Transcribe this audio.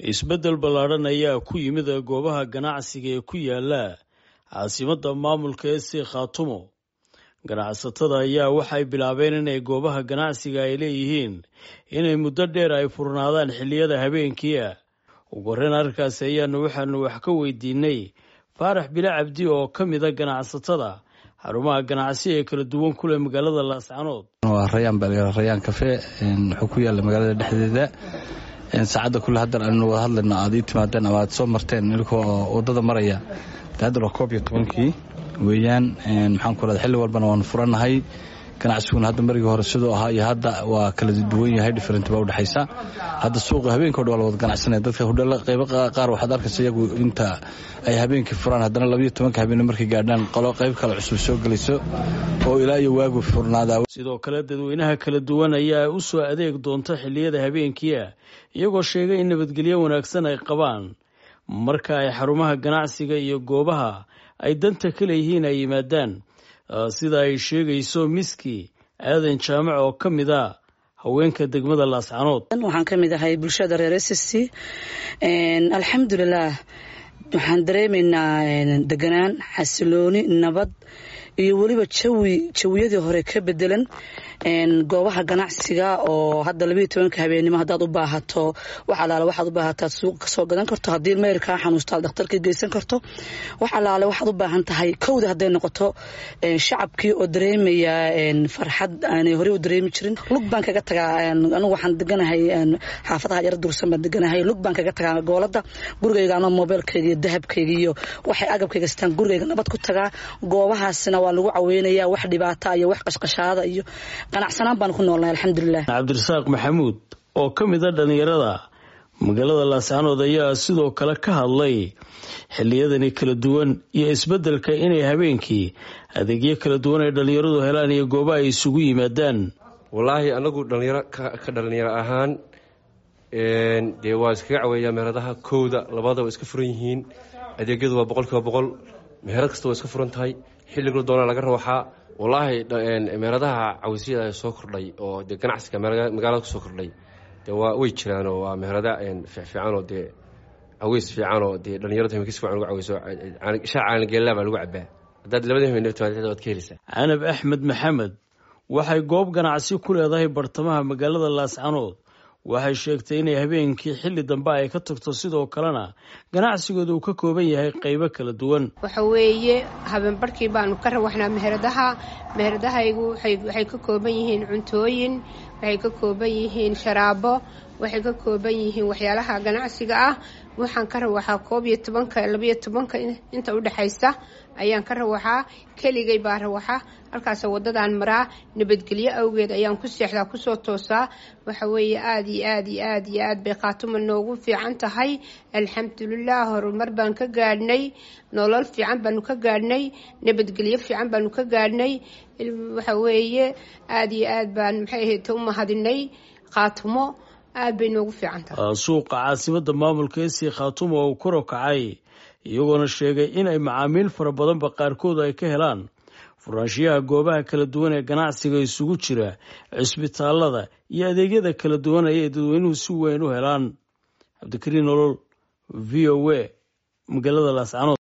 isbedel ballaaran ayaa ku yimid goobaha ganacsiga ee ku yaala caasimadda maamulka ee si Khaatumo. Ganacsatada ayaa waxay bilaabeen inay goobaha ganacsiga ay leeyihiin inay muddo dheer ay furnaadaan xilliyada habeenkii. ugu horreyn arkaas waxaanu wax ka weydiinay Faarax Bila Cabdi oo ka mid ah ganacsatada xarumaha ganacsi ee kala duwan ku leh magaalada Laascaanood. waa Rayaan Cafe wuxuu ku yaala magaalada dhexdeeda. saacada kula hadda aanu wada hadlayna aad timaadeen ama aad soo marteen ilko wadada maraya hadda waa 11kii weeyaan maxaan ku raad xilli walbana waan furanahay ganacsiguna hadda markii hore sidoo ahaa iyo hadda waa kala duwan yahay different ba u dhaxaysa hadda suuqa habeenkii wada wada ganacsanay dadka hudheela qayb qaar waxaad arkaysaa iyagu inta ay habeenkii furaan haddana 12 habeen markii gaadhaan qolo qayb kale cusub soo galayso oo ilaa iyo waagu furnaada. sidoo kale dadweynaha kala duwan ayaa u soo adeeg doonta xilliyada habeenkii iyagoo sheegay in nabadgelyo wanaagsan ay qabaan marka ay xarumaha ganacsiga iyo goobaha ay danta kale yihiin ay yimaadaan sida ay sheegayso Miski Aadan Jaamac oo ka mid ah haweenka degmada Laascaanood. waxaan ka mid ahay bulshada reer SSC alxamdulillah waxaan dareemaynaa deganaan xasilooni nabad iyo waliba jawiyadii hore ka bedelan goobaha ganacsiga oo hadda 12 habeenimo hadaad u baahato wax alaala waxaad u baahataa suuq ka soo gadan karto hadii meerka xanuusta dhakhtarka geysan karto wax alaala waxaad u baahan tahay kowda haday noqoto shacabkii oo dareemaya farxad aan hore u dareemi jirin lug baan kaga tagaa anigu waxaan deganahay xaafadaha yar dursan baan deganahay lug baan kaga tagaa goolada gurigayga ama mobilkayga iyo dahabkayga iyo waxay agabkayga istaan gurigayga nabad ku tagaa goobahaasina waa lagu caweynayaa wax dhibaato iyo wax qashqashaada iyo ganacsanaan baan ku noolnahay alxamdulillah. Cabdirasaaq Maxamuud oo ka mid ah dhalinyarada magaalada Laascaanood ayaa sidoo kale ka hadlay xilliyadani kala duwan iyo isbedelka inay habeenkii adeegyo kala duwan ay dhalinyaradu helaan iyo goobaha ay isugu yimaadaan. wallaahi anagu dhalinyaro ahaan dee waa iskaga caweeyaa meheradaha kooda labada waa iska furan yihiin adeegyadu waa 100% meherad kasta waa iska furan tahay xilliga doona laga rawaxaa. wallaahi meheradaha cawsiyada soo kordhay oo de ganacsiga magaalada ku soo kordhay de waa way jiraan oo waa meherada fiican oo de caways fiican oo de dhalinyarada himkiis fiican ugu cawayso shaacan geelaba lagu cabaa dad labada himeen naftaada wad ka helaysaa. Canab Axmed Maxamed waxay goob ganacsi ku leedahay bartamaha magaalada Laascaanood waxay sheegtay inay habeenkii xilli dambe ay ka tagto sidoo kalena ganacsigoodu uu ka kooban yahay qaybo kala duwan. waxa weeye habeen barkii baanu ka rawaxnaa meheradahaygu waxay ka kooban yihiin cuntooyin, waxay ka kooban yihiin sharaabo, waxay ka kooban yihiin waxyaalaha ganacsiga ah. waxaan ka rawaxaa 12 inta u dhaxaysa ayaan ka rawaxaa keligay baa rawaxa halkaas wadadaan maraa nabadgelyo awgeed ayaan ku seexdaa ku soo toosaa. waxa weeye aad bay Khaatumo noogu fiican tahay alxamdulillah. horumar baan ka gaadhnay, nolol fiican baanu ka gaadhnay, nabadgelyo fiican baanu ka gaadhnay. waxa weeye aad baan u mahadinay Khaatumo aad bay noogu fiican tahay. suuqa caasimadda maamulka ee si Khaatumo oo kor u kacay iyagoona sheegay in ay macaamiil fara badan qaarkood ay ka helaan furaanshiyaha goobaha kala duwan ee ganacsiga isugu jira cisbitaalada iyo adeegyada kala duwan ay dadweynuhu si weyn u helaan. Cabdikariin Nolol VOA magaalada Laascaanood.